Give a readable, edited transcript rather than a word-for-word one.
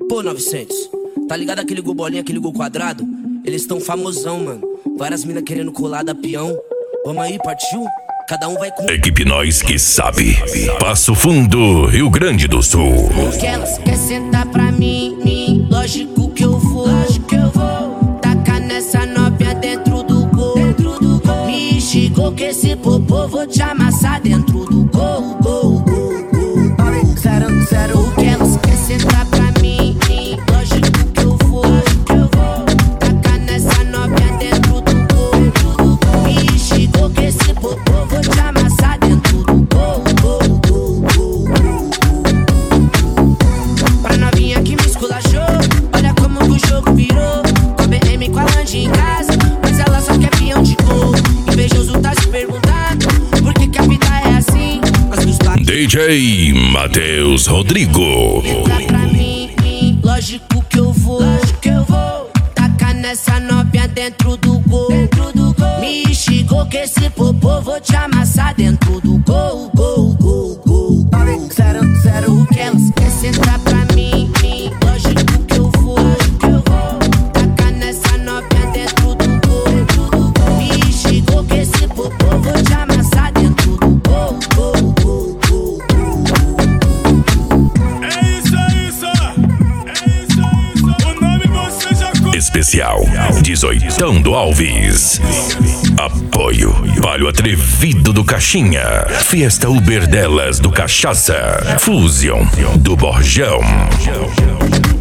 Pô, 900, tá ligado aquele gol bolinha, aquele gol quadrado? Eles tão famosão, mano. Várias minas querendo colar da peão. Vamos aí, partiu? Cada um vai com... Equipe Nós que sabe. Passo Fundo, Rio Grande do Sul. Porque elas quer sentar pra mim, lógico que eu vou. Tacar nessa novinha dentro do gol. Me chegou que esse popô vou te amassar dentro do gol. Zero, porque elas quer sentar pra mim, lógico que eu vou. Tacar nessa novinha dentro do gol. Me chegou que esse popô vou te amassar dentro do gol. Pra novinha que me esculachou, olha como que o jogo virou. Com a BM com a Lange em casa, mas ela só quer peão de gol. Invejoso tá se perguntando por que que a vida é assim. DJ Matheus Rodrigo. Entra pra mim, lógico que eu vou. Tacar nessa novinha dentro do gol. Me chegou que esse popô vou te amassar dentro do gol. Zero, que elas quer sentar pra mim, lógico que eu vou. Tacar nessa novinha dentro do gol. Me chegou que esse popô vou te amassar dentro do gol. É isso. O nome você já conhece. Especial 18ão do Alves. Apoio Palio Atrevido do Caixinha. Fiesta Uber Delas do Cachaça. Fusion do Borjão.